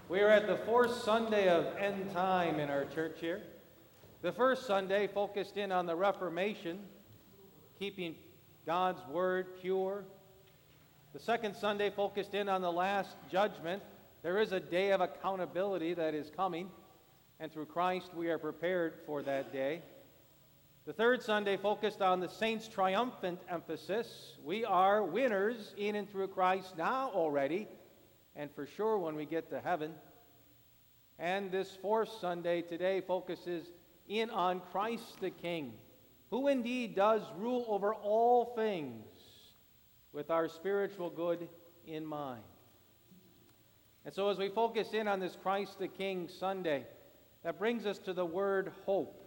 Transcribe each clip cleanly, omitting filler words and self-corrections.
We are at the fourth Sunday of End Time in our church here. The first Sunday focused in on the Reformation, keeping God's Word pure. The second Sunday focused in on the Last Judgment. There is a day of accountability that is coming, and through Christ we are prepared for that day. The third Sunday focused on the saints' triumphant emphasis. We are winners in and through Christ now already, and for sure when we get to heaven. And this fourth Sunday today focuses in on Christ the King, who indeed does rule over all things with our spiritual good in mind. And so as we focus in on this Christ the King Sunday, that brings us to the word hope.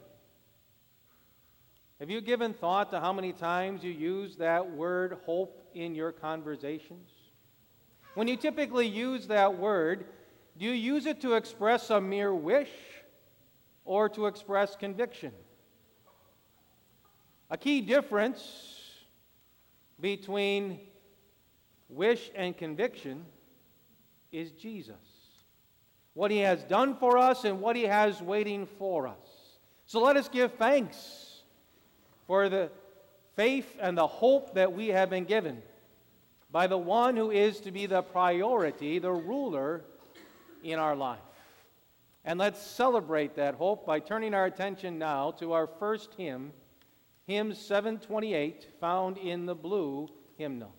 Have you given thought to how many times you use that word hope in your conversations? When you typically use that word, do you use it to express a mere wish or to express conviction? A key difference between wish and conviction is Jesus. What he has done for us and what he has waiting for us. So let us give thanks for the faith and the hope that we have been given by the one who is to be the priority, the ruler in our life. And let's celebrate that hope by turning our attention now to our first hymn, hymn 728, found in the blue hymnal.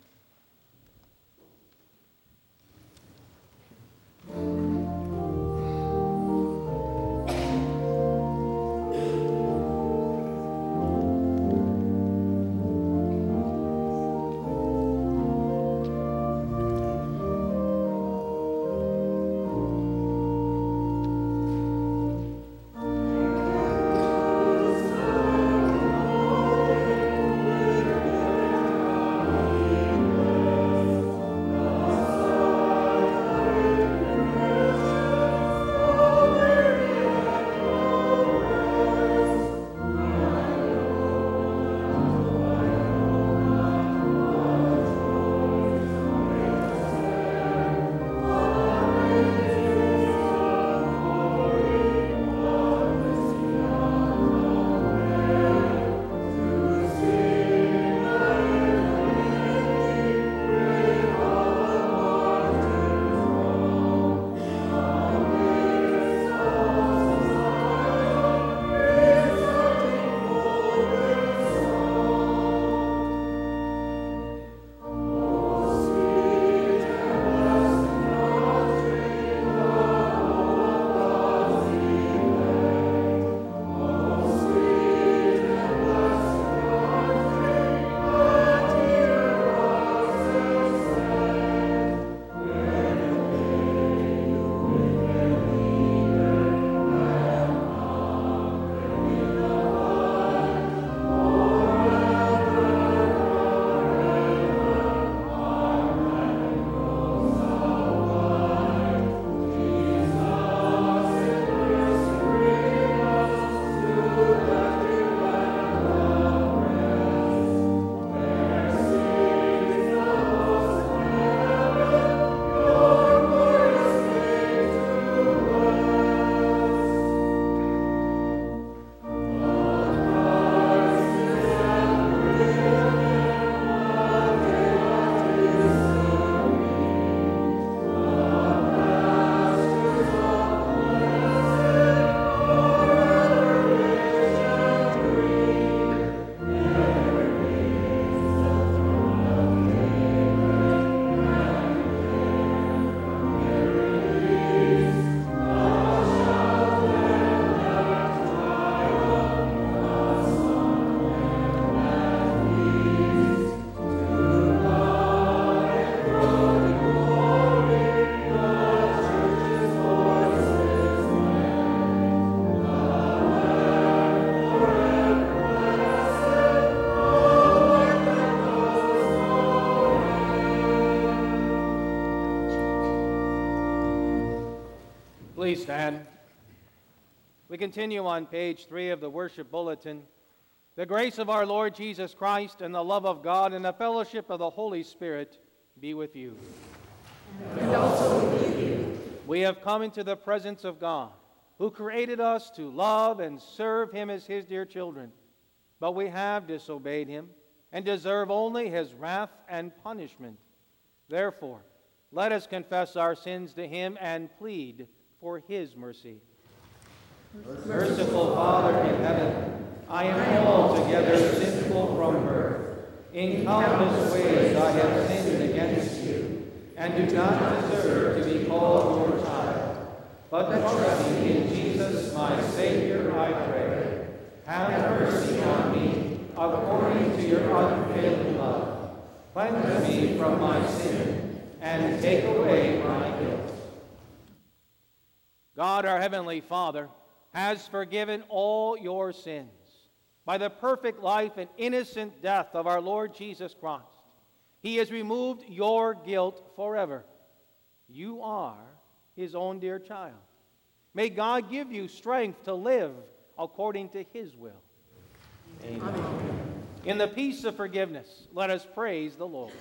Please stand. We continue on page 3 of the worship bulletin. The grace of our Lord Jesus Christ and the love of God and the fellowship of the Holy Spirit be with you. And also with you. We have come into the presence of God, who created us to love and serve him as his dear children. But we have disobeyed him and deserve only his wrath and punishment. Therefore, let us confess our sins to him and plead for his mercy. Merciful Father in heaven, I am altogether sinful from birth. In countless ways I have sinned against you, and do not deserve to be called your child. But trusting in Jesus, my Savior, I pray. Have mercy on me, according to your unfailing love. Cleanse me from my sin, and take away my guilt. God, our Heavenly Father, has forgiven all your sins by the perfect life and innocent death of our Lord Jesus Christ. He has removed your guilt forever. You are his own dear child. May God give you strength to live according to his will. Amen. In the peace of forgiveness, let us praise the Lord.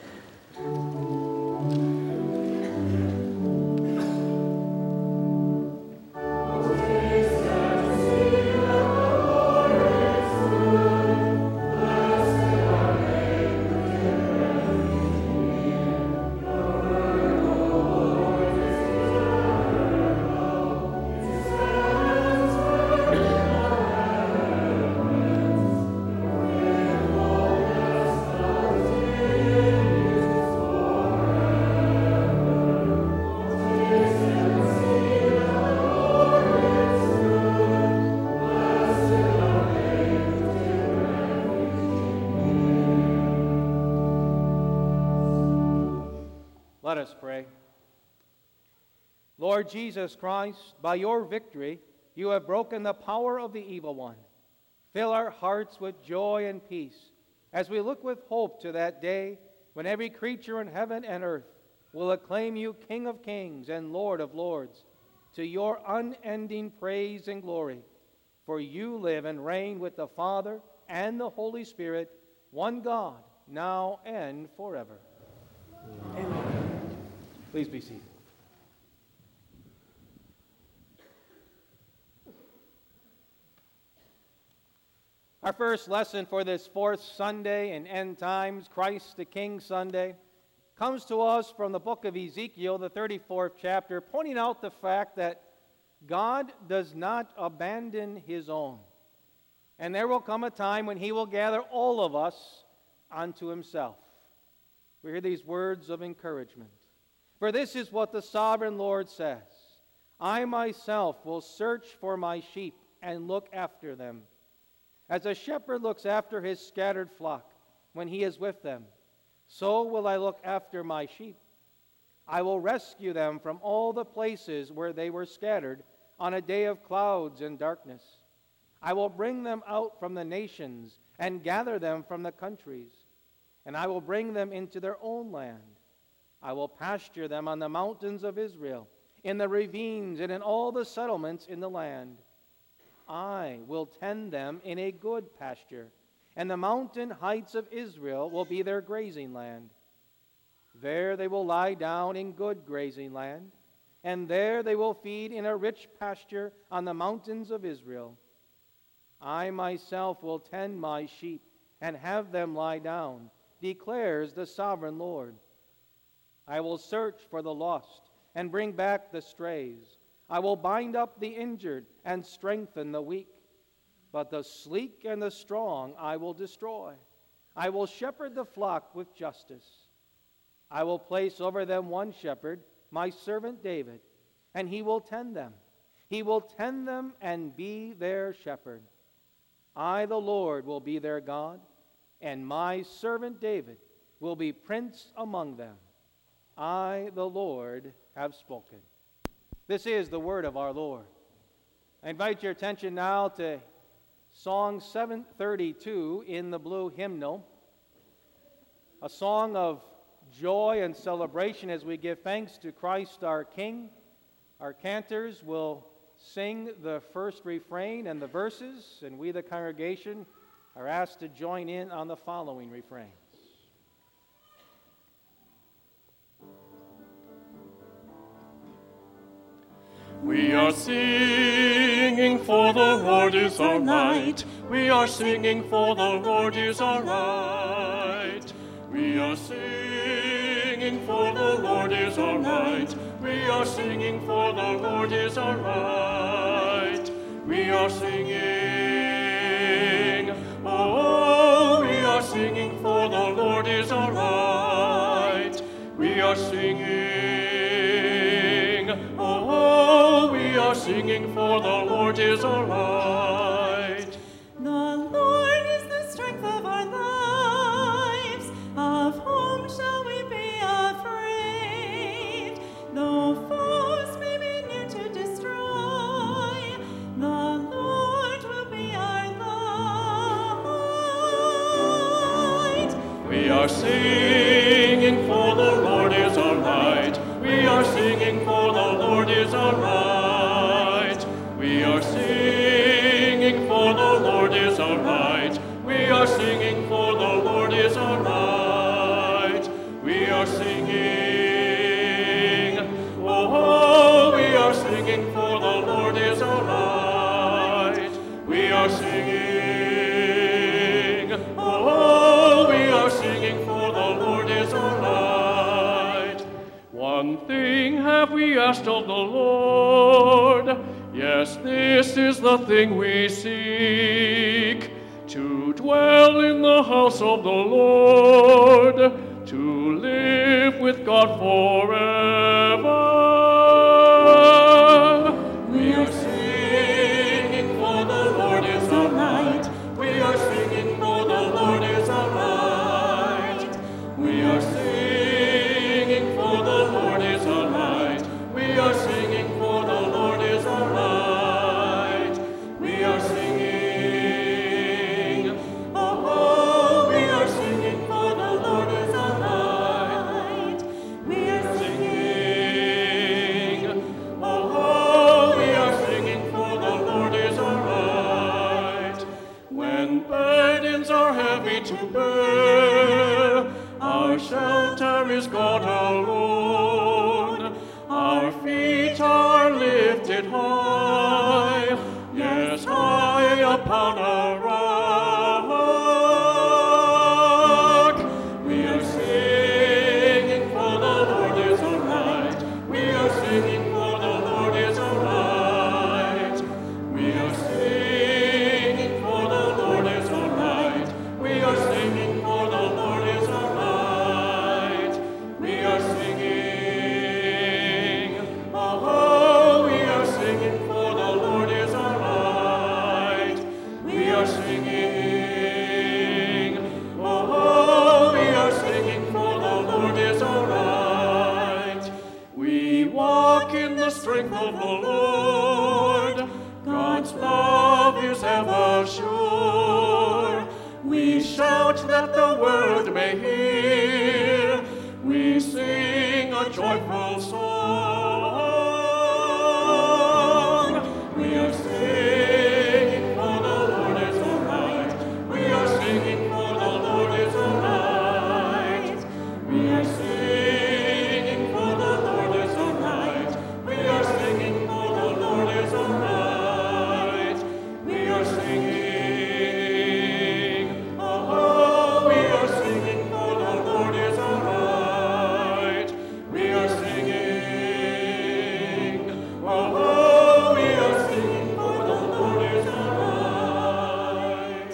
Let us pray. Lord Jesus Christ, by your victory, you have broken the power of the evil one. Fill our hearts with joy and peace as we look with hope to that day when every creature in heaven and earth will acclaim you King of kings and Lord of lords, to your unending praise and glory. For you live and reign with the Father and the Holy Spirit, one God, now and forever. Amen. Please be seated. Our first lesson for this fourth Sunday in End Times, Christ the King Sunday, comes to us from the book of Ezekiel, the 34th chapter, pointing out the fact that God does not abandon his own. And there will come a time when he will gather all of us unto himself. We hear these words of encouragement. For this is what the sovereign Lord says, I myself will search for my sheep and look after them. As a shepherd looks after his scattered flock when he is with them, so will I look after my sheep. I will rescue them from all the places where they were scattered on a day of clouds and darkness. I will bring them out from the nations and gather them from the countries, and I will bring them into their own land. I will pasture them on the mountains of Israel, in the ravines and in all the settlements in the land. I will tend them in a good pasture, and the mountain heights of Israel will be their grazing land. There they will lie down in good grazing land, and there they will feed in a rich pasture on the mountains of Israel. I myself will tend my sheep and have them lie down, declares the sovereign Lord. I will search for the lost and bring back the strays. I will bind up the injured and strengthen the weak. But the sleek and the strong I will destroy. I will shepherd the flock with justice. I will place over them one shepherd, my servant David, and he will tend them. He will tend them and be their shepherd. I, the Lord, will be their God, and my servant David will be prince among them. I, the Lord, have spoken. This is the word of our Lord. I invite your attention now to Song 732 in the blue hymnal, a song of joy and celebration as we give thanks to Christ our King. Our cantors will sing the first refrain and the verses, and we, the congregation, are asked to join in on the following refrains. are singing, for the Lord is our light. We are singing, for the Lord is our light. We are singing, for the Lord is our light. We are singing, for the Lord is our light. We are singing, oh, we are singing, for the Lord is our light. We are singing, oh, we are singing, for the Lord is our light. The Lord is the strength of our lives. Of whom shall we be afraid? Though foes may be near to destroy, the Lord will be our light. We are singing, for the Lord is our light. We are singing, for the Lord is our light. We are singing, for the Lord is our light. We are singing, for the Lord is our light. We are singing, oh, we are singing, for the Lord is our light. We are singing, oh, we are singing, for the Lord is our light. One thing have we asked of the Lord, yes, this is the thing we seek, to dwell in the house of the Lord, to live with God forever. We are singing, for the Lord is our light. We are singing, for the Lord is our light. We are singing, for the Lord is our light. We are singing, for the Lord is our light. We are singing, oh, we are singing, for the Lord is our light. We are Singing, oh, we are singing, for the Lord is our light. When burdens are heavy to bear, our shelter is God alone. Our feet are lifted high, yes, high upon a rock. We are singing, for the Lord is our light. We are singing, for the Lord is our light. We are singing, for the Lord is our light. We are singing, for the Lord is our light. We are singing, oh, we are singing, for the Lord is our light. We are singing, oh, we are singing, for the Lord is our light. We walk in the strength of the Lord. God's love is ever sure. We shout that the world may hear. We sing a joyful song. We are singing, for the Lord is our light. We are singing, for the Lord is our light. We are singing, for the Lord is our light. We are singing, for the Lord is our light. We are singing, oh, we are singing, for the Lord is our light. We are singing, oh, we are singing, for the Lord is our light.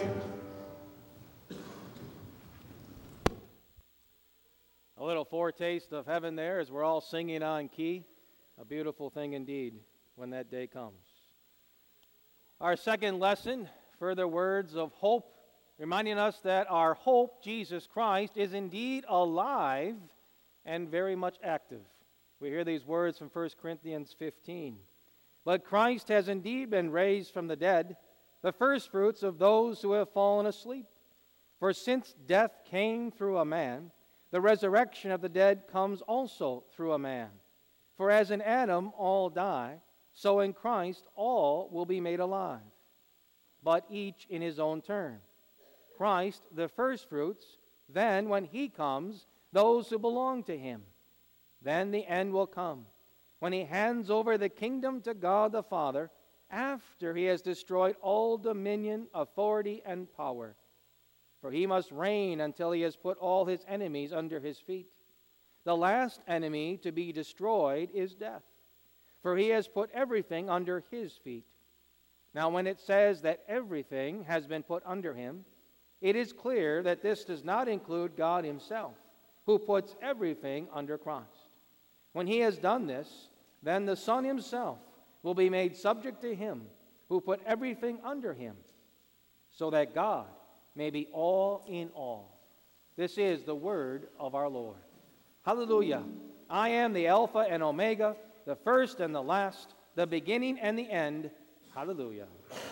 A little foretaste of heaven there as we're all singing on key. A beautiful thing indeed when that day comes. Our second lesson, further words of hope, reminding us that our hope, Jesus Christ, is indeed alive and very much active. We hear these words from 1 Corinthians 15. But Christ has indeed been raised from the dead, the firstfruits of those who have fallen asleep. For since death came through a man, the resurrection of the dead comes also through a man. For as in Adam all die, so in Christ all will be made alive, but each in his own turn. Christ the firstfruits, then when he comes, those who belong to him. Then the end will come, when he hands over the kingdom to God the Father after he has destroyed all dominion, authority, and power. For he must reign until he has put all his enemies under his feet. The last enemy to be destroyed is death, for he has put everything under his feet. Now, when it says that everything has been put under him, it is clear that this does not include God himself, who puts everything under Christ. When he has done this, then the Son himself will be made subject to him who put everything under him, so that God may be all in all. This is the word of our Lord. Hallelujah. I am the Alpha and Omega, the first and the last, the beginning and the end. Hallelujah.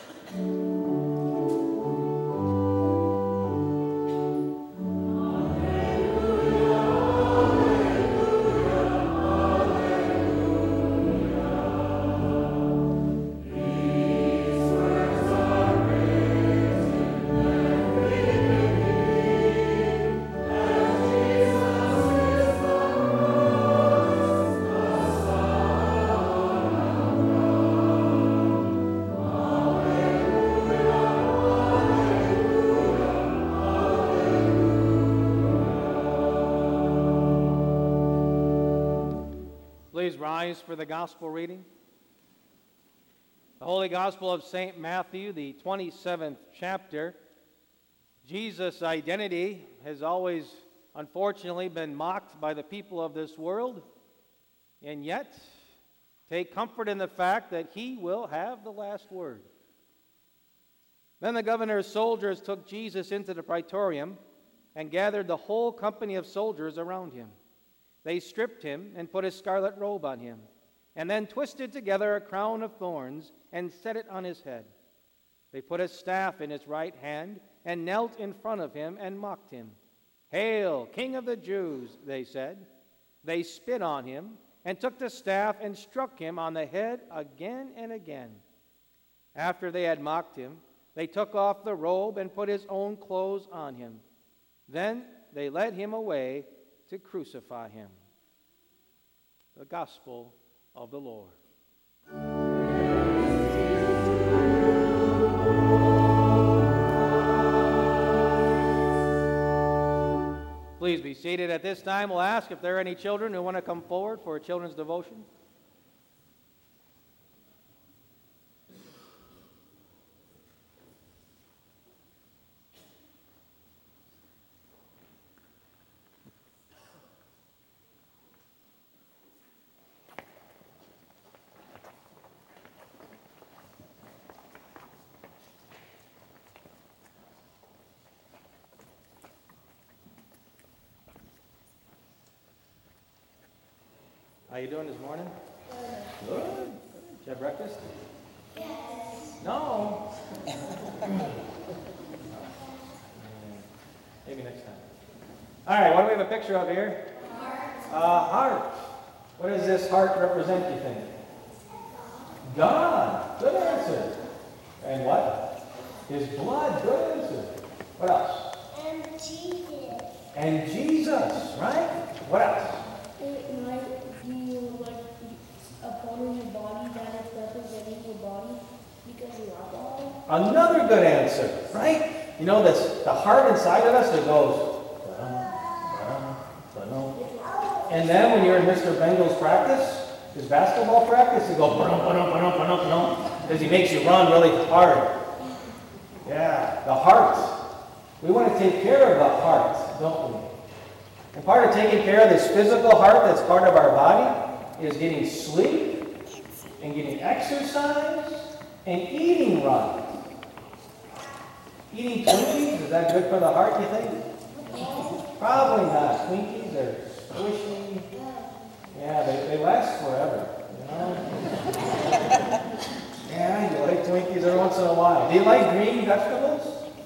Please rise for the gospel reading. The Holy Gospel of St. Matthew, the 27th chapter. Jesus' identity has always, unfortunately, been mocked by the people of this world. And yet, take comfort in the fact that he will have the last word. Then the governor's soldiers took Jesus into the praetorium and gathered the whole company of soldiers around him. They stripped him and put a scarlet robe on him, and then twisted together a crown of thorns and set it on his head. They put a staff in his right hand and knelt in front of him and mocked him. "Hail, King of the Jews," they said. They spit on him and took the staff and struck him on the head again and again. After they had mocked him, they took off the robe and put his own clothes on him. Then they led him away to crucify him. The Gospel of the Lord. Please be seated. At this time, we'll ask if there are any children who want to come forward for a children's devotion. How you doing this morning? Good. Did you have breakfast? Yes. No. Maybe next time. All right, what do we have a picture of here? Heart. What does this heart represent, you think? God. Good answer. And what? His blood. Good answer. What else? And Jesus. And Jesus, right? What else? It might be like a part of your body that is representing your body because you are body. Another good answer, right? You know, the heart inside of us that goes, and then when you're in Mr. Bengal's practice, his basketball practice, he goes, because he makes you run really hard. Yeah, the heart. We want to take care of the heart, don't we? And part of taking care of this physical heart that's part of our body is getting sleep and getting exercise and eating right. Eating Twinkies, is that good for the heart, you think? Probably not. Twinkies are squishy. Yeah, they last forever, you know? Yeah, you like Twinkies every once in a while. Do you like green vegetables?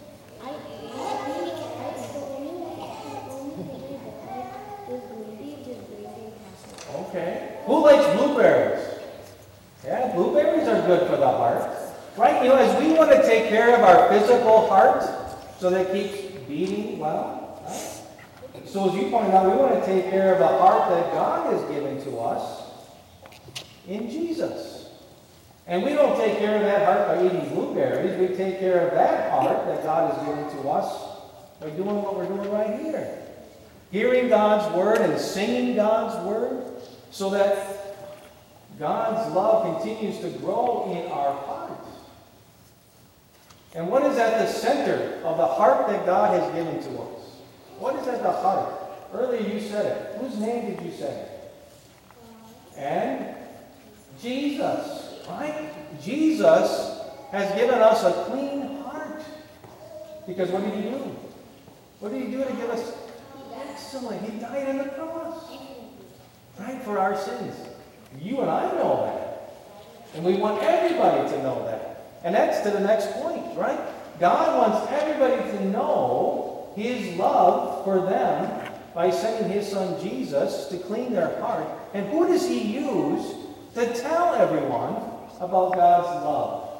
Okay. Who likes blueberries? Yeah, blueberries are good for the heart. Right? You know, as we want to take care of our physical heart so that it keeps beating well, right? So as you pointed out, we want to take care of the heart that God has given to us in Jesus. And we don't take care of that heart by eating blueberries. We take care of that heart that God has given to us by doing what we're doing right here. Hearing God's word and singing God's word so that God's love continues to grow in our hearts. And what is at the center of the heart that God has given to us? What is at the heart? Earlier you said it. Whose name did you say? And Jesus, right? Jesus has given us a clean heart. Because what did he do? What did he do to give us? Excellent. He died on the cross. Right? For our sins. You and I know that. And we want everybody to know that. And that's to the next point, right? God wants everybody to know his love for them by sending his son Jesus to clean their heart. And who does he use to tell everyone about God's love?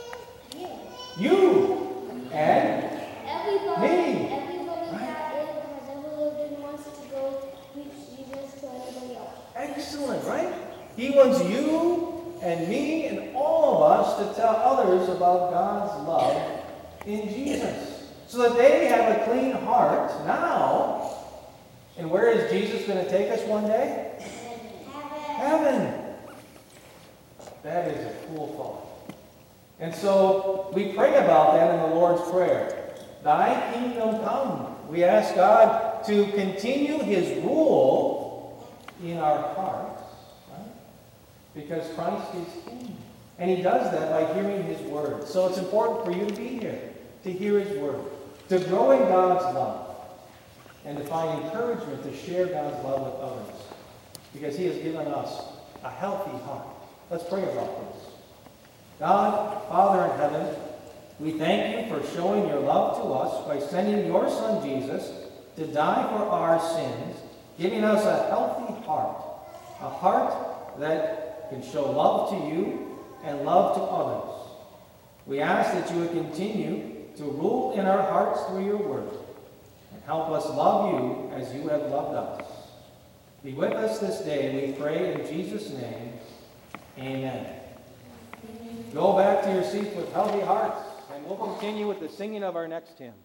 You and me. Everybody that has ever lived and wants to go preach Jesus to anybody else. Excellent, right? He wants you and me and all of us to tell others about God's love in Jesus. So that they have a clean heart now. And where is Jesus going to take us one day? Heaven. That is a cool thought. And so we pray about that in the Lord's Prayer. Thy kingdom come. We ask God to continue his rule in our hearts. Right? Because Christ is king. And he does that by hearing his word. So it's important for you to be here, to hear his word, to grow in God's love, and to find encouragement to share God's love with others. Because he has given us a healthy heart. Let's pray about this. God, Father in heaven, we thank you for showing your love to us by sending your Son Jesus to die for our sins, giving us a healthy heart, a heart that can show love to you and love to others. We ask that you would continue to rule in our hearts through your word and help us love you as you have loved us. Be with us this day, we pray in Jesus' name. Amen. Go back to your seats with healthy hearts, and we'll continue with the singing of our next hymn.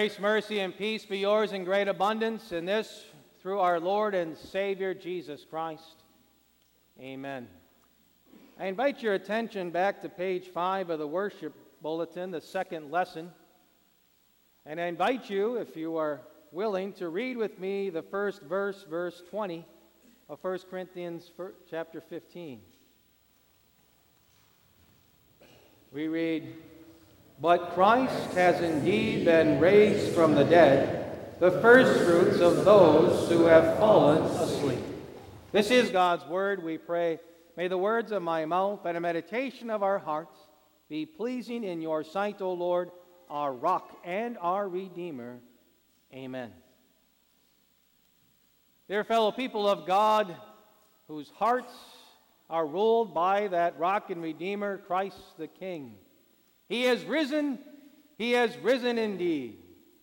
Grace, mercy, and peace be yours in great abundance, and this through our Lord and Savior Jesus Christ. Amen. I invite your attention back to page 5 of the worship bulletin, the second lesson. And I invite you, if you are willing, to read with me the first verse, verse 20 of 1 Corinthians chapter 15. We read, "But Christ has indeed been raised from the dead, the firstfruits of those who have fallen asleep." This is God's word. We pray, may the words of my mouth and the meditation of our hearts be pleasing in your sight, O Lord, our rock and our Redeemer. Amen. Dear fellow people of God, whose hearts are ruled by that rock and Redeemer, Christ the King. He has risen indeed.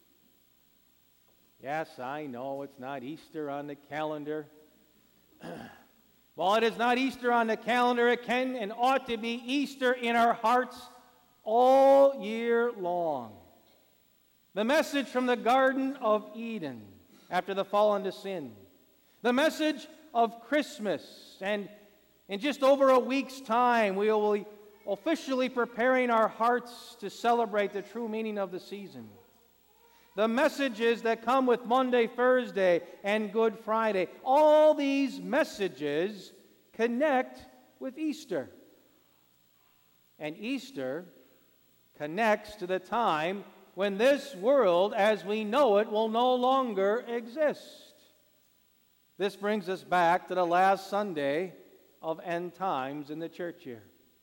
Yes, I know it's not Easter on the calendar. While it is not Easter on the calendar, it can and ought to be Easter in our hearts all year long. The message from the Garden of Eden after the fall into sin. The message of Christmas. And in just over a week's time, we will be officially preparing our hearts to celebrate the true meaning of the season. The messages that come with Monday, Thursday, and Good Friday. All these messages connect with Easter. And Easter connects to the time when this world, as we know it, will no longer exist. This brings us back to the last Sunday of end times in the church year.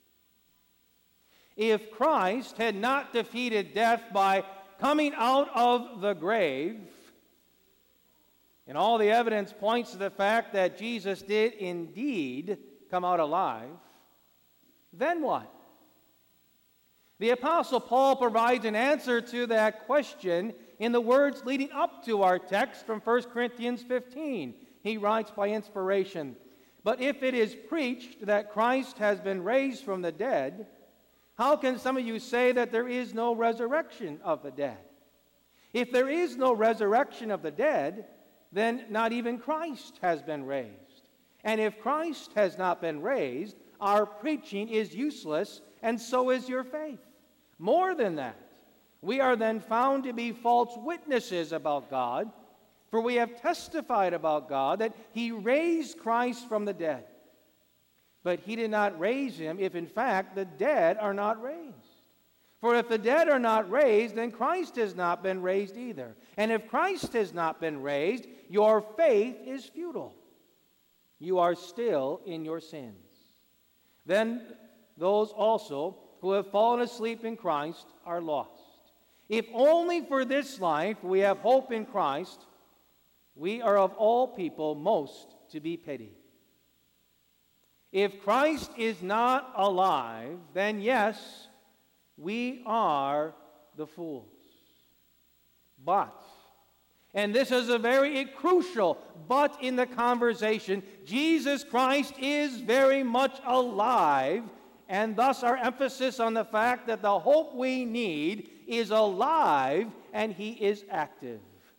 If Christ had not defeated death by coming out of the grave, and all the evidence points to the fact that Jesus did indeed come out alive, then what? The Apostle Paul provides an answer to that question in the words leading up to our text from 1 Corinthians 15. He writes by inspiration, "But if it is preached that Christ has been raised from the dead, how can some of you say that there is no resurrection of the dead? If there is no resurrection of the dead, then not even Christ has been raised. And if Christ has not been raised, our preaching is useless, and so is your faith. More than that, we are then found to be false witnesses about God, for we have testified about God that He raised Christ from the dead. But He did not raise Him if in fact the dead are not raised. For if the dead are not raised, then Christ has not been raised either. And if Christ has not been raised, your faith is futile. You are still in your sins. Then those also who have fallen asleep in Christ are lost. If only for this life we have hope in Christ, we are of all people most to be pitied. If Christ is not alive, then yes, we are the fools. But, and this is a very crucial but in the conversation, Jesus Christ is very much alive, and thus our emphasis on the fact that the hope we need is alive and He is active.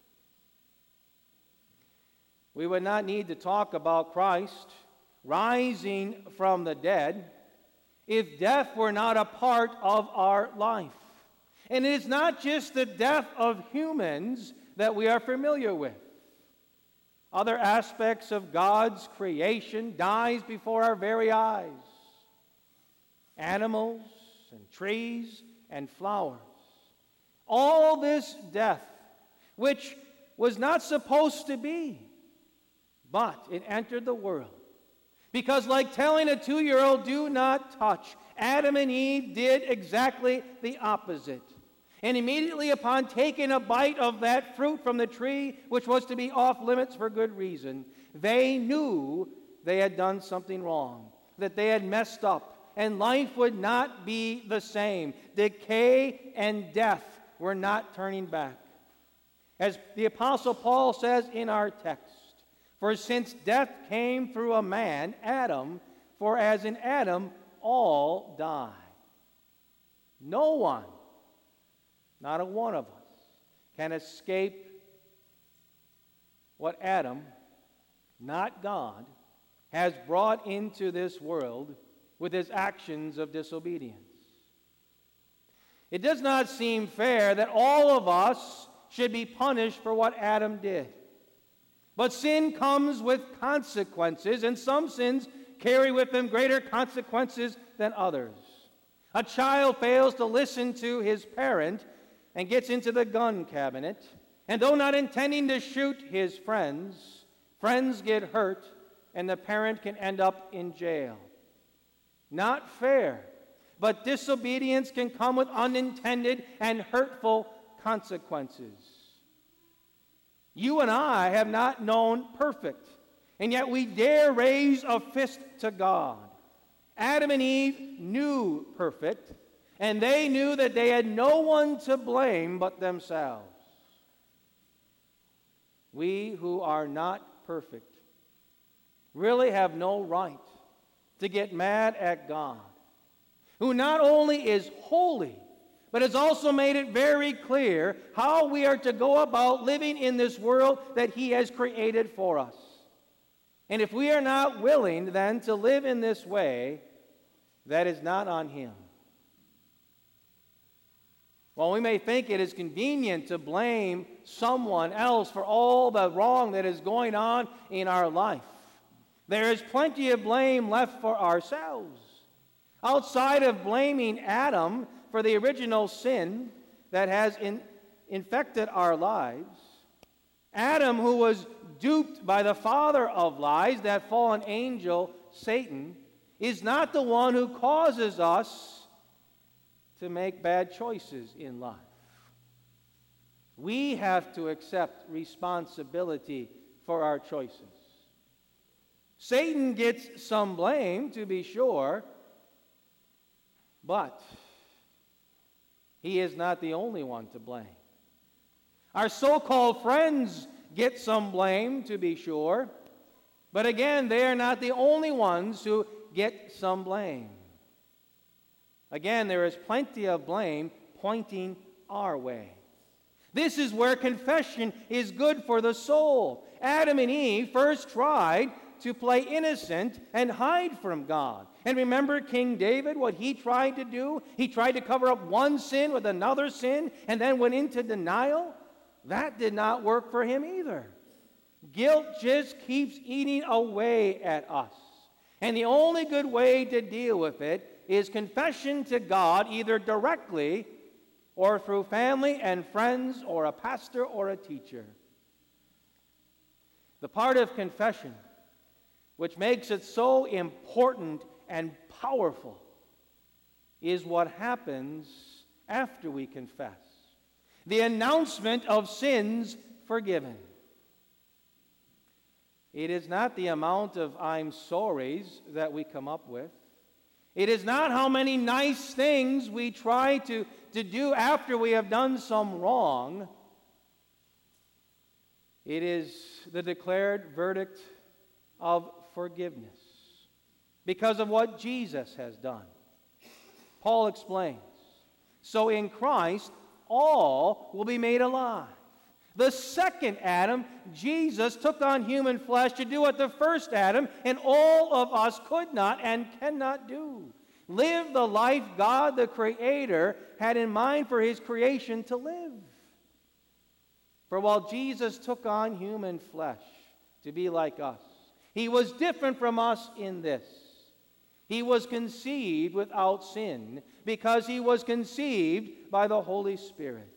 We would not need to talk about Christ rising from the dead if death were not a part of our life. And it is not just the death of humans that we are familiar with. Other aspects of God's creation dies before our very eyes. Animals and trees and flowers. All this death, which was not supposed to be, but it entered the world. Because like telling a 2-year-old, do not touch, Adam and Eve did exactly the opposite. And immediately upon taking a bite of that fruit from the tree, which was to be off limits for good reason, they knew they had done something wrong, that they had messed up, and life would not be the same. Decay and death were not turning back. As the Apostle Paul says in our text, for since death came through a man, Adam, for as in Adam all die. No one, not a one of us, can escape what Adam, not God, has brought into this world with his actions of disobedience. It does not seem fair that all of us should be punished for what Adam did. But sin comes with consequences, and some sins carry with them greater consequences than others. A child fails to listen to his parent and gets into the gun cabinet, and though not intending to shoot his friends, friends get hurt, and the parent can end up in jail. Not fair, but disobedience can come with unintended and hurtful consequences. You and I have not known perfect, and yet we dare raise a fist to God. Adam and Eve knew perfect, and they knew that they had no one to blame but themselves. We who are not perfect really have no right to get mad at God, who not only is holy, but has also made it very clear how we are to go about living in this world that He has created for us. And if we are not willing then to live in this way, that is not on Him. While we may think it is convenient to blame someone else for all the wrong that is going on in our life, there is plenty of blame left for ourselves. Outside of blaming Adam for the original sin that has infected our lives, Adam, who was duped by the father of lies, that fallen angel, Satan, is not the one who causes us to make bad choices in life. We have to accept responsibility for our choices. Satan gets some blame, to be sure, but he is not the only one to blame. Our so-called friends get some blame, to be sure, but again, they are not the only ones who get some blame. Again, there is plenty of blame pointing our way. This is where confession is good for the soul. Adam and Eve first tried to play innocent and hide from God. And remember King David, what he tried to do? He tried to cover up one sin with another sin and then went into denial. That did not work for him either. Guilt just keeps eating away at us. And the only good way to deal with it is confession to God, either directly or through family and friends or a pastor or a teacher. The part of confession which makes it so important and powerful is what happens after we confess. The announcement of sins forgiven. It is not the amount of I'm sorries that we come up with. It is not how many nice things we try to do after we have done some wrong. It is the declared verdict of forgiveness because of what Jesus has done. Paul explains, so in Christ all will be made alive. The second Adam, Jesus, took on human flesh to do what the first Adam and all of us could not and cannot do. Live the life God, the Creator, had in mind for His creation to live. For while Jesus took on human flesh to be like us, He was different from us in this. He was conceived without sin because He was conceived by the Holy Spirit.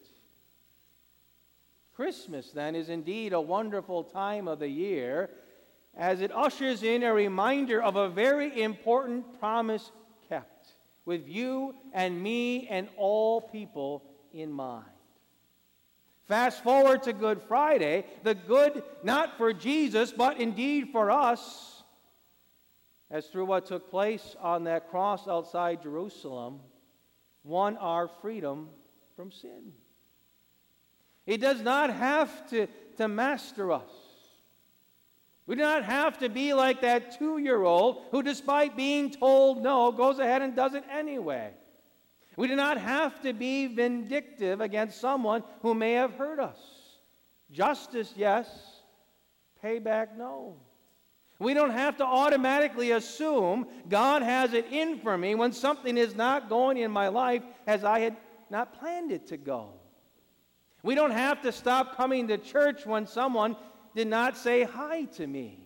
Christmas, then, is indeed a wonderful time of the year as it ushers in a reminder of a very important promise kept with you and me and all people in mind. Fast forward to Good Friday, the good not for Jesus, but indeed for us, as through what took place on that cross outside Jerusalem, won our freedom from sin. It does not have to master us. We do not have to be like that 2-year-old who, despite being told no, goes ahead and does it anyway. We do not have to be vindictive against someone who may have hurt us. Justice, yes. Payback, no. We don't have to automatically assume God has it in for me when something is not going in my life as I had not planned it to go. We don't have to stop coming to church when someone did not say hi to me.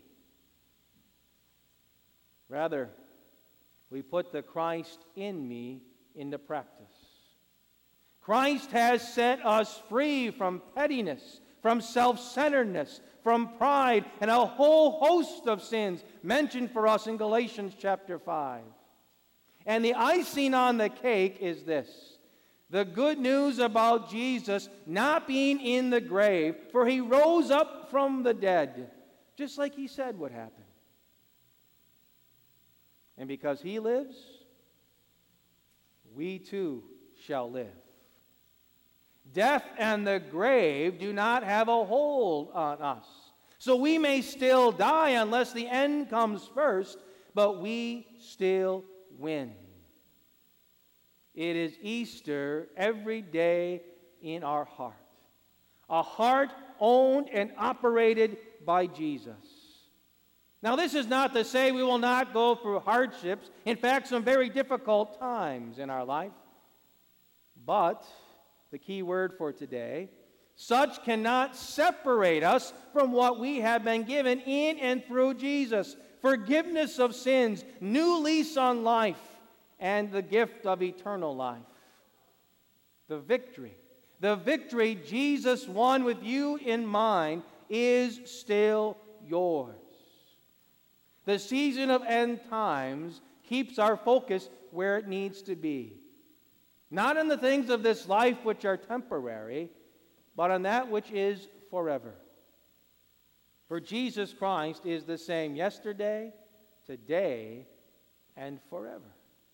Rather, we put the Christ in me into practice. Christ has set us free from pettiness, from self-centeredness, from pride, and a whole host of sins mentioned for us in Galatians chapter 5. And the icing on the cake is this: the good news about Jesus not being in the grave, for he rose up from the dead, just like he said would happen. And because he lives, we too shall live. Death and the grave do not have a hold on us. So we may still die unless the end comes first, but we still win. It is Easter every day in our heart. A heart owned and operated by Jesus. Now, this is not to say we will not go through hardships, in fact, some very difficult times in our life. But, the key word for today, such cannot separate us from what we have been given in and through Jesus: forgiveness of sins, new lease on life, and the gift of eternal life. The victory Jesus won with you in mind is still yours. The season of end times keeps our focus where it needs to be. Not on the things of this life which are temporary, but on that which is forever. For Jesus Christ is the same yesterday, today, and forever.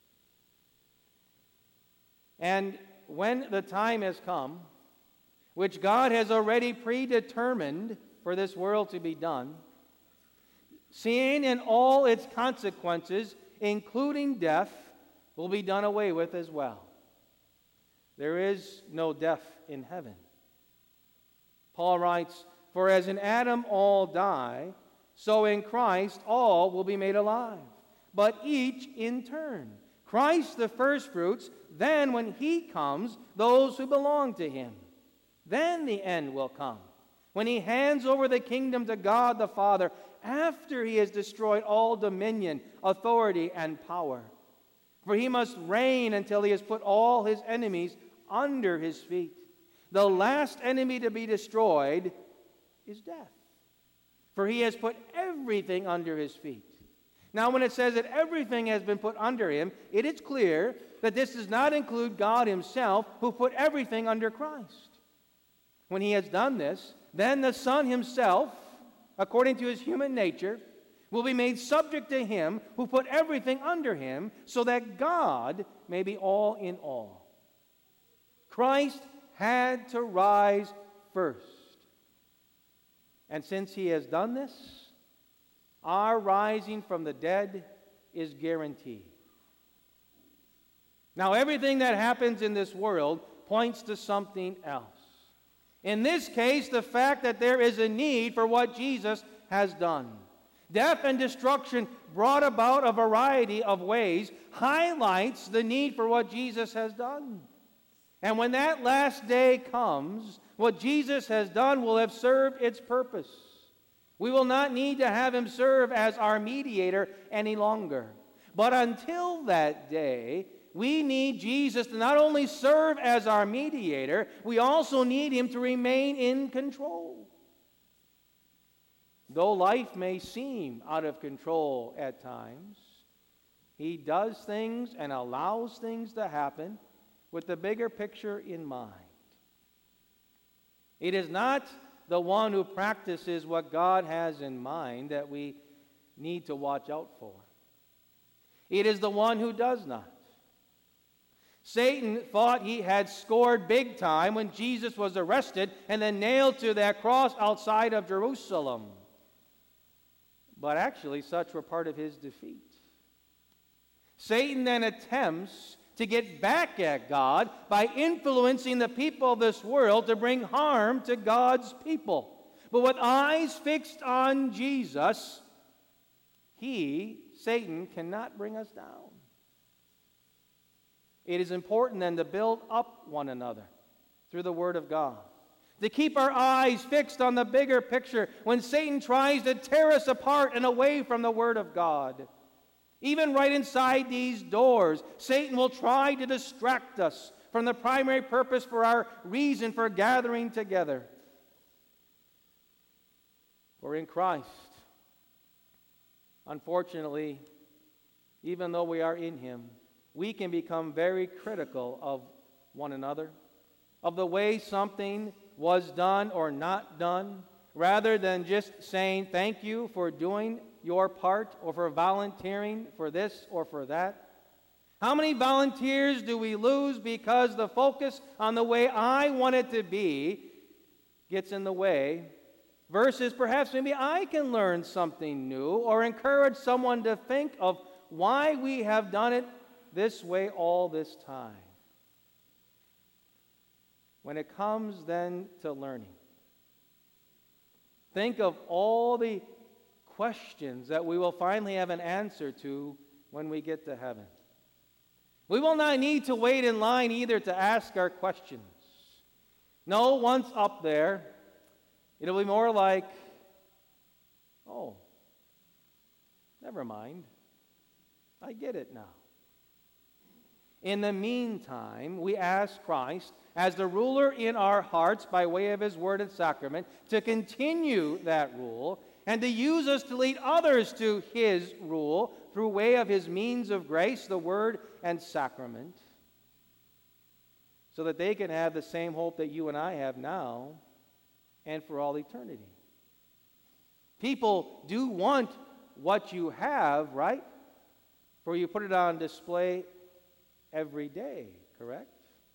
And when the time has come, which God has already predetermined for this world to be done, sin and all its consequences, including death, will be done away with as well. There is no death in heaven. Paul writes, "For as in Adam all die, so in Christ all will be made alive, but each in turn. Christ the firstfruits, then when he comes, those who belong to him. Then the end will come, when he hands over the kingdom to God the Father, after he has destroyed all dominion, authority, and power. For he must reign until he has put all his enemies under his feet. The last enemy to be destroyed is death, for he has put everything under his feet." Now, when it says that everything has been put under him, it is clear that this does not include God himself, who put everything under Christ. When he has done this, then the Son himself, according to his human nature, will be made subject to him who put everything under him, so that God may be all in all. Christ had to rise first. And since he has done this, our rising from the dead is guaranteed. Now, everything that happens in this world points to something else. In this case, the fact that there is a need for what Jesus has done. Death and destruction, brought about a variety of ways, highlights the need for what Jesus has done. And when that last day comes, what Jesus has done will have served its purpose. We will not need to have him serve as our mediator any longer. But until that day, we need Jesus to not only serve as our mediator, we also need him to remain in control. Though life may seem out of control at times, he does things and allows things to happen with the bigger picture in mind. It is not the one who practices what God has in mind that we need to watch out for. It is the one who does not. Satan thought he had scored big time when Jesus was arrested and then nailed to that cross outside of Jerusalem. But actually, such were part of his defeat. Satan then attempts to get back at God by influencing the people of this world to bring harm to God's people. But with eyes fixed on Jesus, Satan, cannot bring us down. It is important then to build up one another through the Word of God, to keep our eyes fixed on the bigger picture when Satan tries to tear us apart and away from the Word of God. Even right inside these doors, Satan will try to distract us from the primary purpose for our reason for gathering together. For in Christ, unfortunately, even though we are in Him, we can become very critical of one another, of the way something was done or not done, rather than just saying thank you for doing your part or for volunteering for this or for that. How many volunteers do we lose because the focus on the way I want it to be gets in the way, versus perhaps maybe I can learn something new or encourage someone to think of why we have done it this way all this time. When it comes then to learning, think of all the questions that we will finally have an answer to when we get to heaven. We will not need to wait in line either to ask our questions. No, once up there, it'll be more like, oh, never mind. I get it now. In the meantime, we ask Christ, as the ruler in our hearts by way of His Word and Sacrament, to continue that rule and to use us to lead others to His rule through way of His means of grace, the Word and Sacrament, so that they can have the same hope that you and I have now and for all eternity. People do want what you have, right? For you put it on display every day, correct?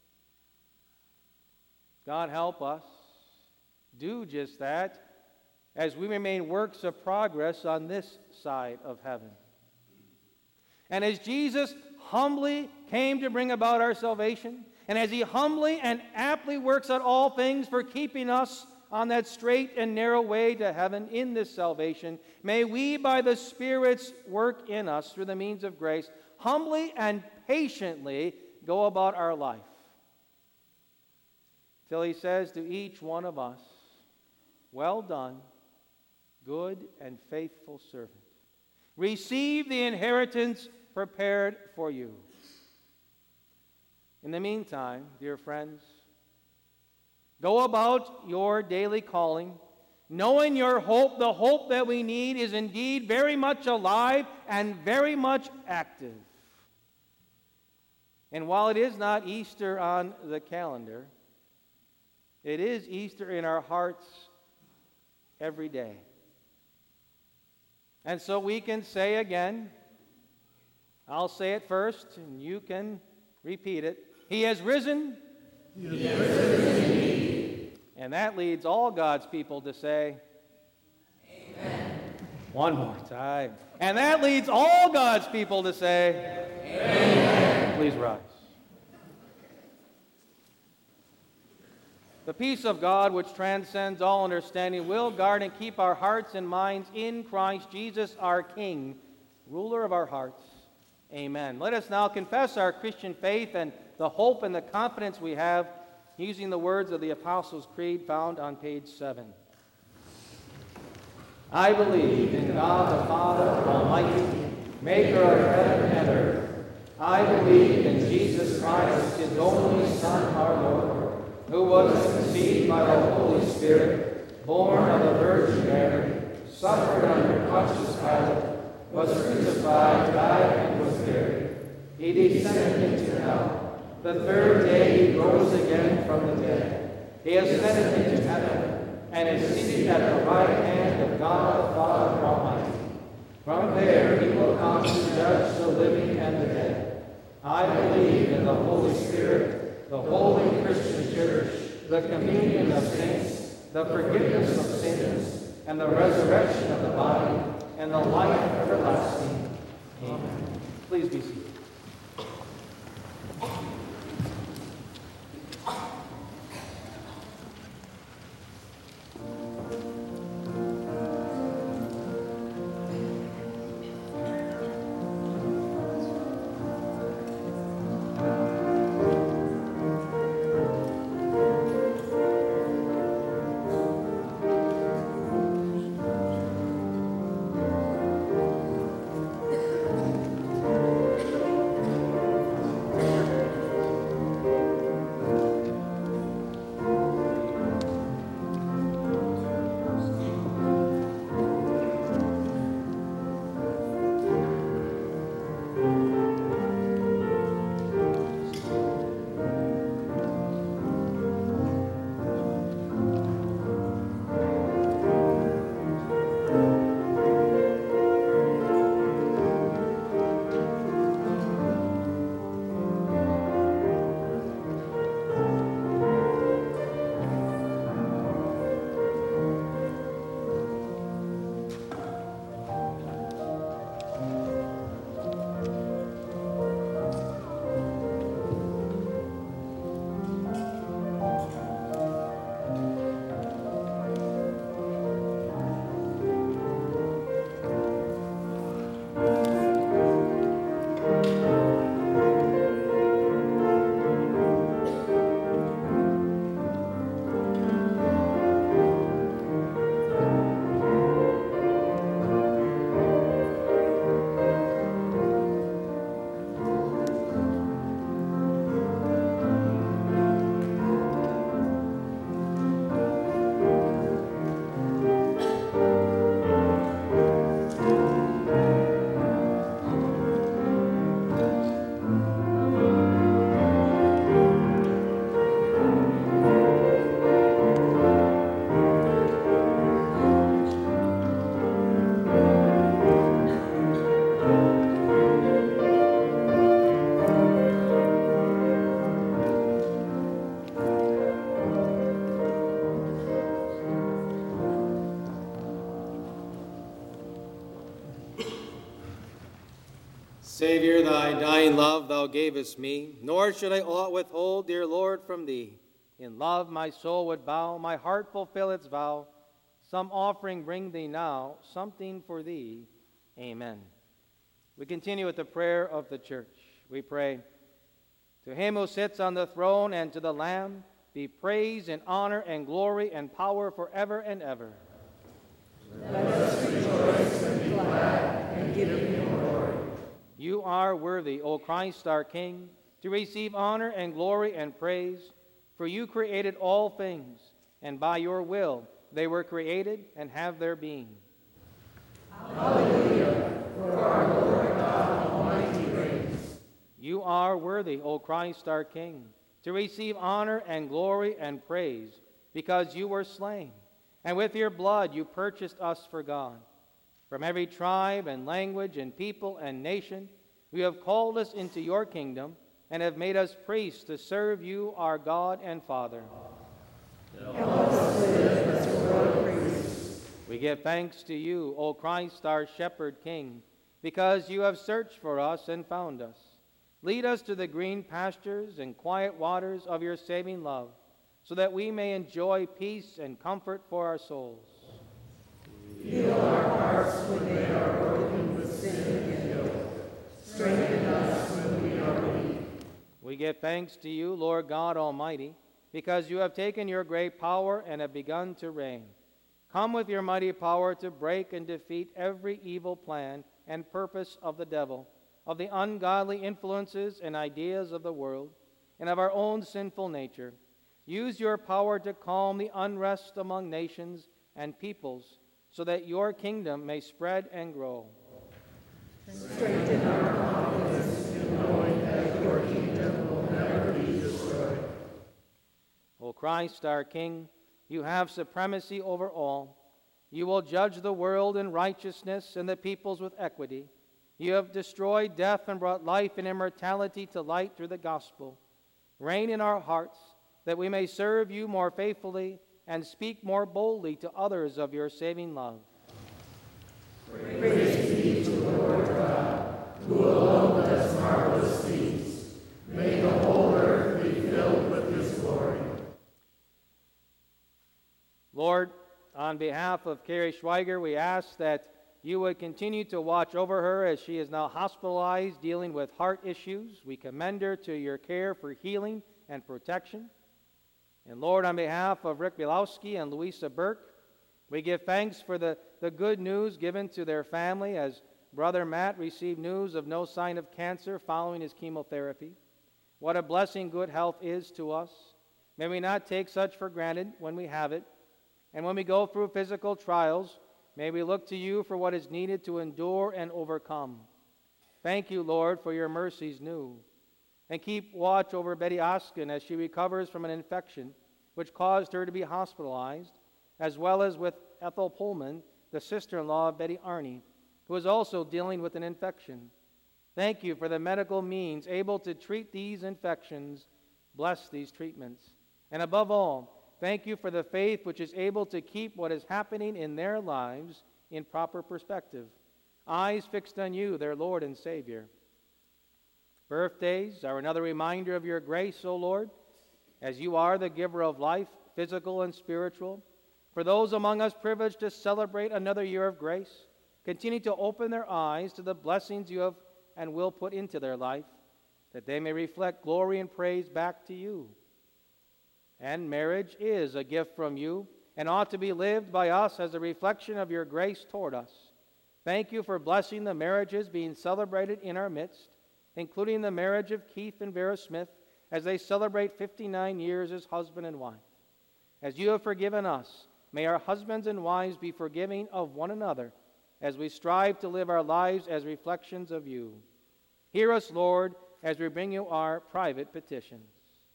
God help us do just that as we remain works of progress on this side of heaven. And as Jesus humbly came to bring about our salvation, and as He humbly and aptly works out all things for keeping us on that straight and narrow way to heaven in this salvation, may we, by the Spirit's work in us through the means of grace, humbly and patiently go about our life, till He says to each one of us, well done, good and faithful servant. Receive the inheritance prepared for you. In the meantime, dear friends, go about your daily calling, knowing your hope, the hope that we need, is indeed very much alive and very much active. And while it is not Easter on the calendar, it is Easter in our hearts every day. And so we can say again, I'll say it first, and you can repeat it. He has risen. He has risen indeed. And that leads all God's people to say, amen. One more time. And that leads all God's people to say, amen. Please rise. The peace of God, which transcends all understanding, will guard and keep our hearts and minds in Christ Jesus, our King, ruler of our hearts. Amen. Let us now confess our Christian faith and the hope and the confidence we have using the words of the Apostles' Creed found on page 7. I believe in God the Father Almighty, maker of heaven and earth. I believe in Jesus Christ, His only Son, our Lord, who was conceived by the Holy Spirit, born of the Virgin Mary, suffered under Pontius Pilate, was crucified, died, and was buried. He descended into hell. The third day He rose again from the dead. He ascended into heaven, and is seated at the right hand of God the Father Almighty. From there He will come to judge the living and the dead. I believe in the Holy Spirit, the holy Christian Church, the communion of saints, the forgiveness of sins, and the resurrection of the body, and the life everlasting. Amen. Please be seated. Savior, thy dying love thou gavest me, nor should I aught withhold, dear Lord, from thee. In love my soul would bow, my heart fulfill its vow. Some offering bring thee now, something for thee. Amen. We continue with the prayer of the church. We pray, to him who sits on the throne and to the Lamb be praise and honor and glory and power forever and ever. Let us rejoice and be glad and give him glory. You are worthy, O Christ our King, to receive honor and glory and praise, for you created all things, and by your will they were created and have their being. Hallelujah, for our Lord God Almighty reigns. You are worthy, O Christ our King, to receive honor and glory and praise, because you were slain, and with your blood you purchased us for God. From every tribe and language and people and nation, you have called us into your kingdom and have made us priests to serve you, our God and Father. Help us live as royal priests. We give thanks to you, O Christ, our shepherd king, because you have searched for us and found us. Lead us to the green pastures and quiet waters of your saving love, so that we may enjoy peace and comfort for our souls. Heal our hearts when they are broken with sin and guilt. Strengthen us when we are weak. We give thanks to you, Lord God Almighty, because you have taken your great power and have begun to reign. Come with your mighty power to break and defeat every evil plan and purpose of the devil, of the ungodly influences and ideas of the world, and of our own sinful nature. Use your power to calm the unrest among nations and peoples, so that your kingdom may spread and grow. Strengthen our confidence in knowing that your kingdom will never be destroyed. O Christ, our King, you have supremacy over all. You will judge the world in righteousness and the peoples with equity. You have destroyed death and brought life and immortality to light through the gospel. Reign in our hearts, that we may serve you more faithfully and speak more boldly to others of your saving love. Praise be to the Lord God, who alone does marvelous deeds. May the whole earth be filled with his glory. Lord, on behalf of Carrie Schweiger, we ask that you would continue to watch over her as she is now hospitalized dealing with heart issues. We commend her to your care for healing and protection. And Lord, on behalf of Rick Bilowski and Louisa Burke, we give thanks for the good news given to their family as Brother Matt received news of no sign of cancer following his chemotherapy. What a blessing good health is to us. May we not take such for granted when we have it. And when we go through physical trials, may we look to you for what is needed to endure and overcome. Thank you, Lord, for your mercies new. And keep watch over Betty Oskin as she recovers from an infection which caused her to be hospitalized, as well as with Ethel Pullman, the sister-in-law of Betty Arney, who is also dealing with an infection. Thank you for the medical means able to treat these infections. Bless these treatments. And above all, thank you for the faith which is able to keep what is happening in their lives in proper perspective. Eyes fixed on you, their Lord and Savior. Birthdays are another reminder of your grace, O Lord, as you are the giver of life, physical and spiritual. For those among us privileged to celebrate another year of grace, continue to open their eyes to the blessings you have and will put into their life, that they may reflect glory and praise back to you. And marriage is a gift from you and ought to be lived by us as a reflection of your grace toward us. Thank you for blessing the marriages being celebrated in our midst, including the marriage of Keith and Vera Smith as they celebrate 59 years as husband and wife. As you have forgiven us, may our husbands and wives be forgiving of one another as we strive to live our lives as reflections of you. Hear us, Lord, as we bring you our private petitions.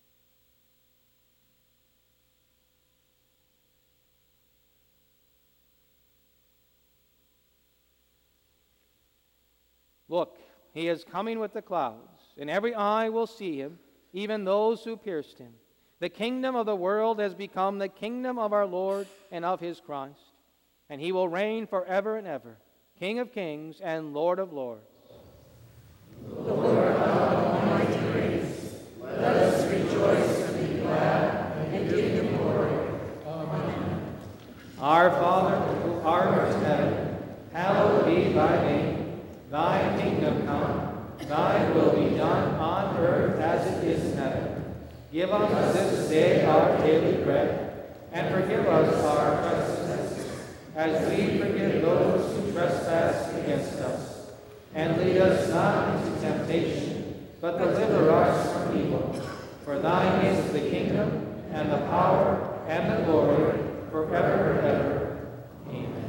Look, he is coming with the clouds, and every eye will see him, even those who pierced him. The kingdom of the world has become the kingdom of our Lord and of his Christ, and he will reign forever and ever, King of kings and Lord of lords. Thy will be done on earth as it is in heaven. Give us this day our daily bread, and forgive us our trespasses, as we forgive those who trespass against us. And lead us not into temptation, but deliver us from evil. For thine is the kingdom, and the power, and the glory, forever and ever. Amen.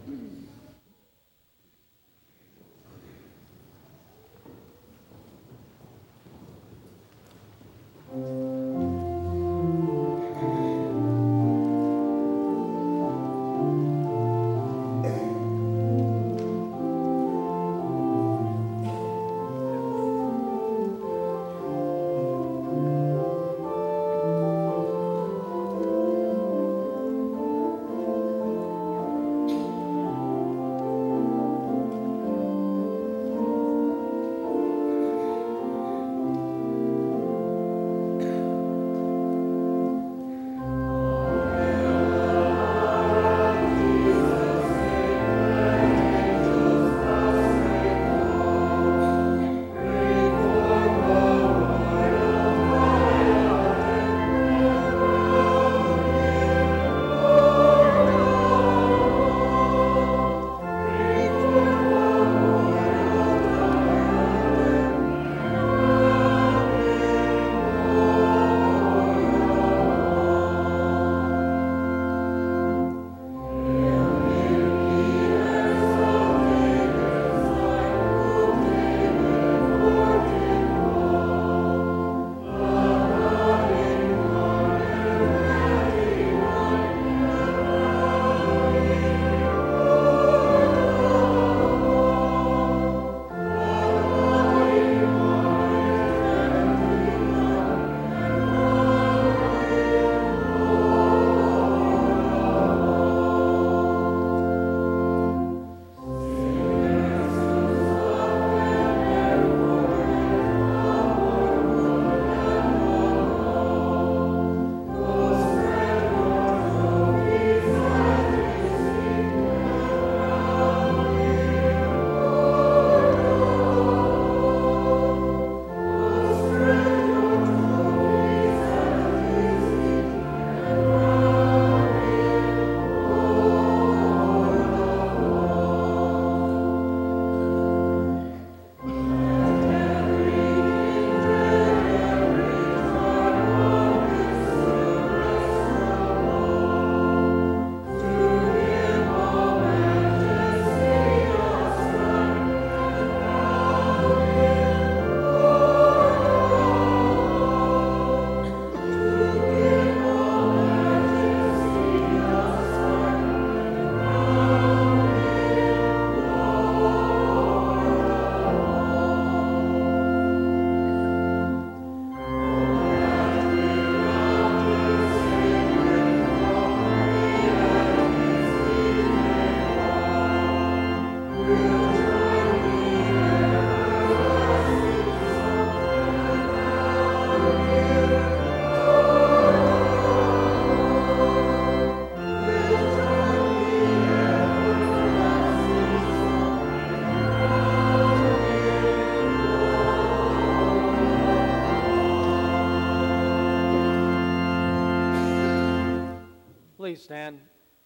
Please stand.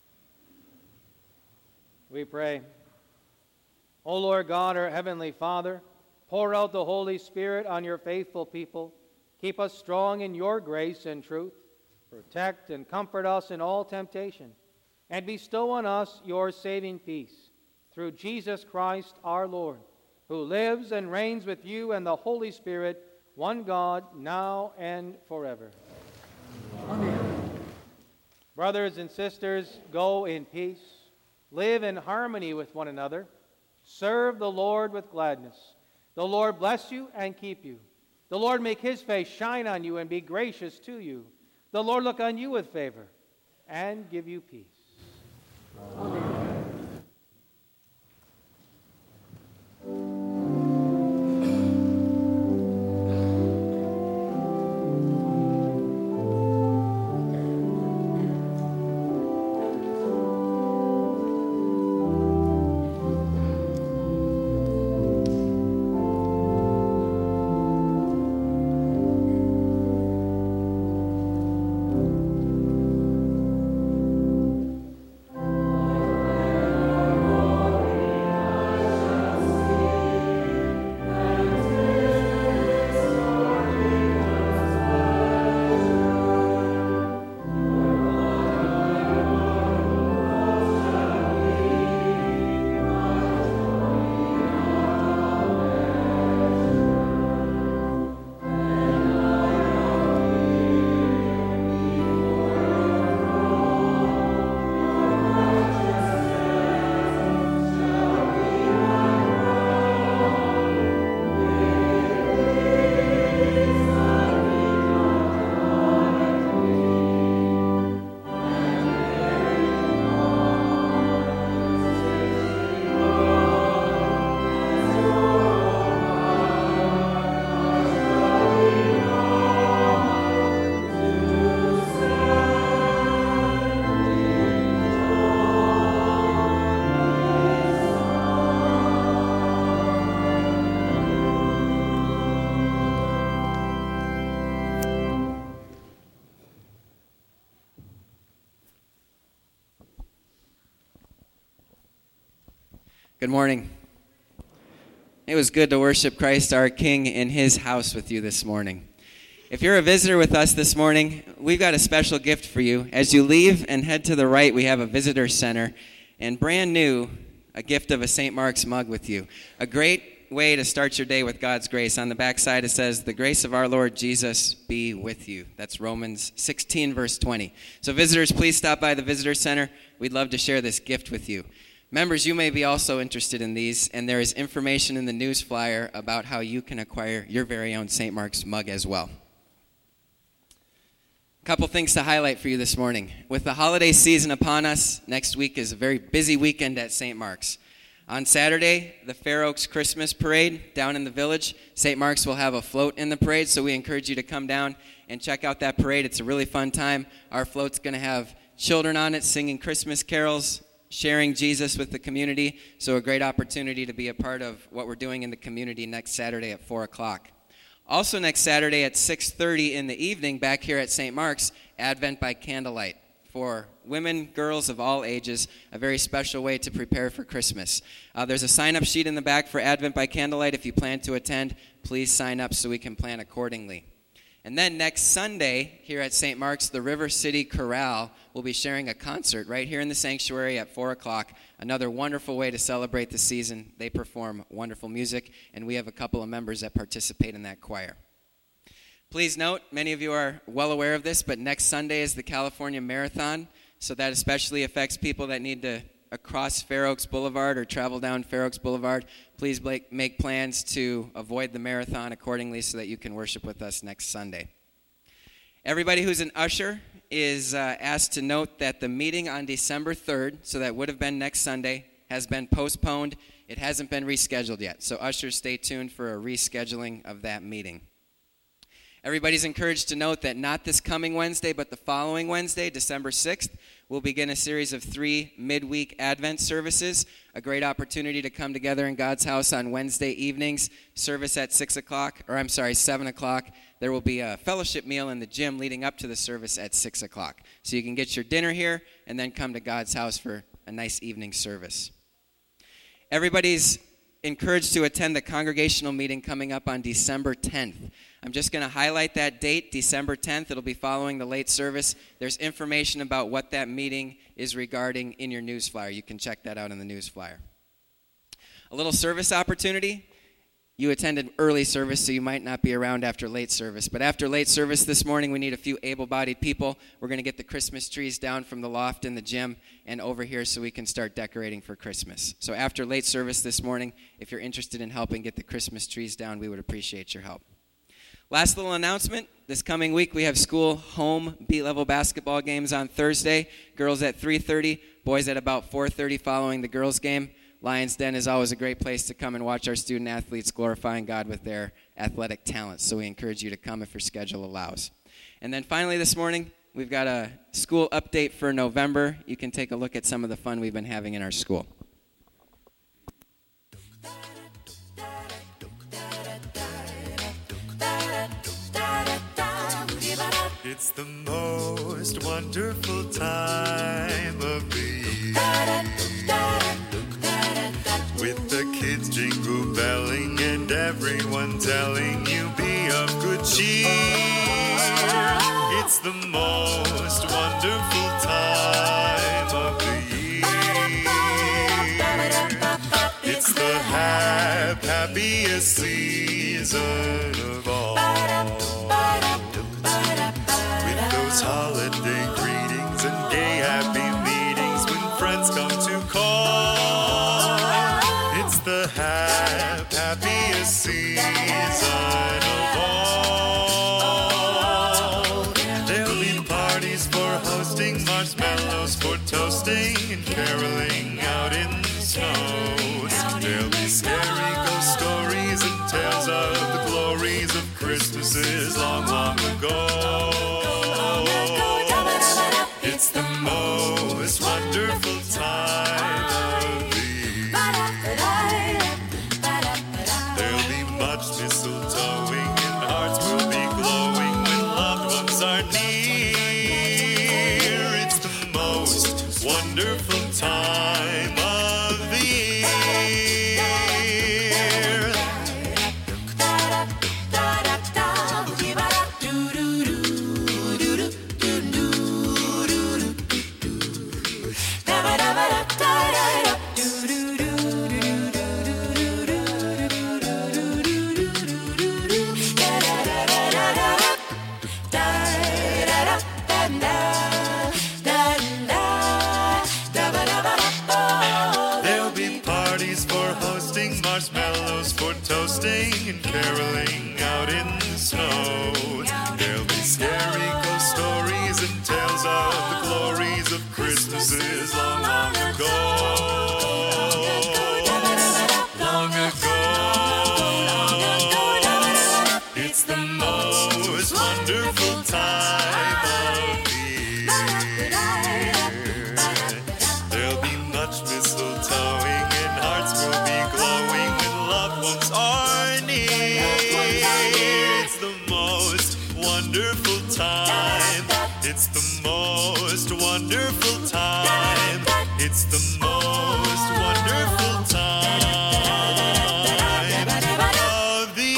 We pray. O Lord God, our heavenly Father, pour out the Holy Spirit on your faithful people. Keep us strong in your grace and truth. Protect and comfort us in all temptation. And bestow on us your saving peace. Through Jesus Christ our Lord, who lives and reigns with you and the Holy Spirit, one God, now and forever. Amen. Brothers and sisters, go in peace. Live in harmony with one another. Serve the Lord with gladness. The Lord bless you and keep you. The Lord make his face shine on you and be gracious to you. The Lord look on you with favor and give you peace. Amen. Good morning. It was good to worship Christ our King in his house with you this morning. If you're a visitor with us this morning, we've got a special gift for you. As you leave and head to the right, we have a visitor center, and brand new, a gift of a St. Mark's mug with you. A great way to start your day with God's grace. On the back side it says, "The grace of our Lord Jesus be with you." That's Romans 16, verse 20. So visitors, please stop by the visitor center. We'd love to share this gift with you. Members, you may be also interested in these, and there is information in the news flyer about how you can acquire your very own St. Mark's mug as well. A couple things to highlight for you this morning. With the holiday season upon us, next week is a very busy weekend at St. Mark's. On Saturday, the Fair Oaks Christmas Parade down in the village. St. Mark's will have a float in the parade, so we encourage you to come down and check out that parade. It's a really fun time. Our float's going to have children on it singing Christmas carols, sharing Jesus with the community, so a great opportunity to be a part of what we're doing in the community next Saturday at 4 o'clock. Also next Saturday at 6:30 in the evening, back here at St. Mark's, Advent by Candlelight. For women, girls of all ages, a very special way to prepare for Christmas. There's a sign-up sheet in the back for Advent by Candlelight. If you plan to attend, please sign up so we can plan accordingly. And then next Sunday, here at St. Mark's, the River City Chorale will be sharing a concert right here in the sanctuary at 4 o'clock. Another wonderful way to celebrate the season. They perform wonderful music, and we have a couple of members that participate in that choir. Please note, many of you are well aware of this, but next Sunday is the California Marathon, so that especially affects people that need to cross Fair Oaks Boulevard or travel down Fair Oaks Boulevard. Please make plans to avoid the marathon accordingly so that you can worship with us next Sunday. Everybody who's an usher is asked to note that the meeting on December 3rd, so that would have been next Sunday, has been postponed. It hasn't been rescheduled yet, so ushers, stay tuned for a rescheduling of that meeting. Everybody's encouraged to note that not this coming Wednesday, but the following Wednesday, December 6th, we'll begin a series of 3 midweek Advent services, a great opportunity to come together in God's house on Wednesday evenings, service at 7 o'clock. There will be a fellowship meal in the gym leading up to the service at 6 o'clock. So you can get your dinner here and then come to God's house for a nice evening service. Everybody's encouraged to attend the congregational meeting coming up on December 10th. I'm just going to highlight that date, December 10th. It'll be following the late service. There's information about what that meeting is regarding in your news flyer. You can check that out in the news flyer. A little service opportunity. You attended early service, so you might not be around after late service. But after late service this morning, we need a few able-bodied people. We're going to get the Christmas trees down from the loft in the gym and over here so we can start decorating for Christmas. So after late service this morning, if you're interested in helping get the Christmas trees down, we would appreciate your help. Last little announcement, this coming week we have school home B-level basketball games on Thursday. Girls at 3:30, boys at about 4:30 following the girls' game. Lions Den is always a great place to come and watch our student athletes glorifying God with their athletic talents. So we encourage you to come if your schedule allows. And then finally this morning, we've got a school update for November. You can take a look at some of the fun we've been having in our school. It's the most wonderful time of the year, with the kids jingle belling and everyone telling you be of good cheer. It's the most wonderful time of the year. It's the happiest season of all. Holiday greetings and gay happy meetings when friends come to call. It's the happiest season of all. There'll be parties for hosting, marshmallows for toasting, and caroling out in the snow. There'll be scary ghost stories and tales of the glories of Christmases long, long ago. It's the most wonderful time of the year. There'll be much mistletoeing and hearts will be glowing when loved ones are near. It's the most wonderful time of the year. wonderful time of the year. There'll be much mistletoeing and hearts will be glowing when loved ones are near. It's the most wonderful time. It's the most wonderful time. It's the most wonderful time of the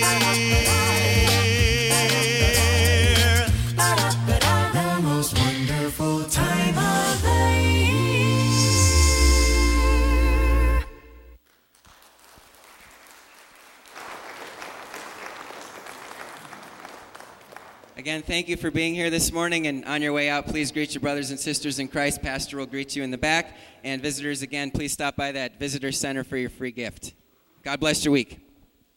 year. The most wonderful time of the year. Again, thank you for being here this morning, and on your way out, please greet your brothers and sisters in Christ. Pastor will greet you in the back, and visitors, again, please stop by that visitor center for your free gift. God bless your week.